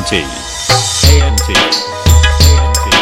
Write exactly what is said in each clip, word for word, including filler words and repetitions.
T. A M T. A M T.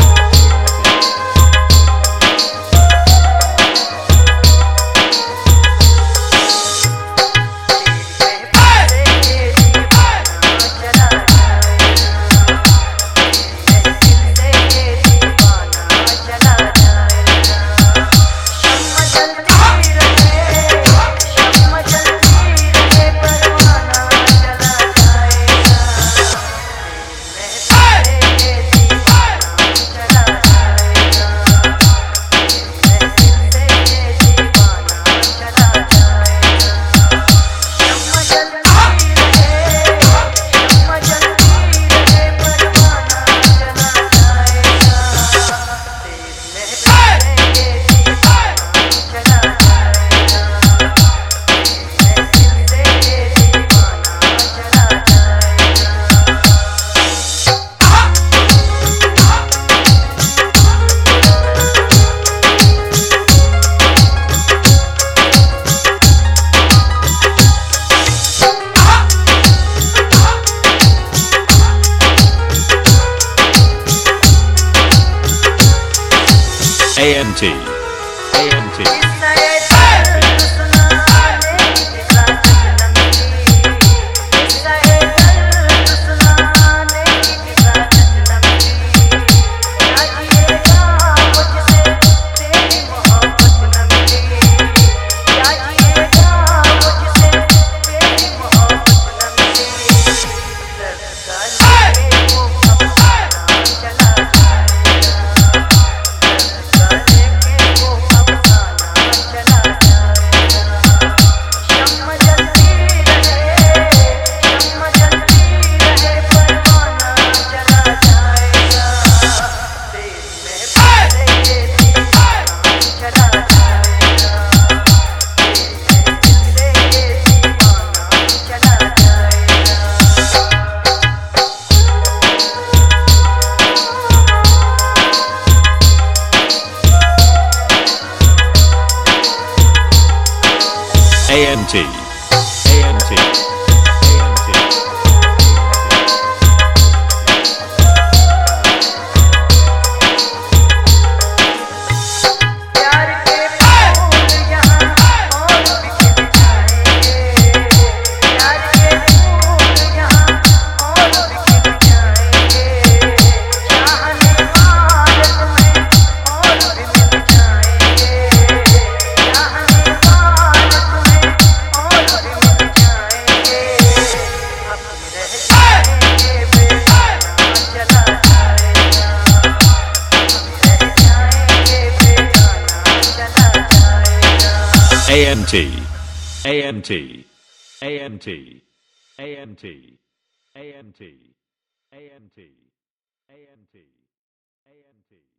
A M T. A M T. A M T. A M T. A M T. A M T. A M T. A M T. A M T. A M T. A M T. A M T.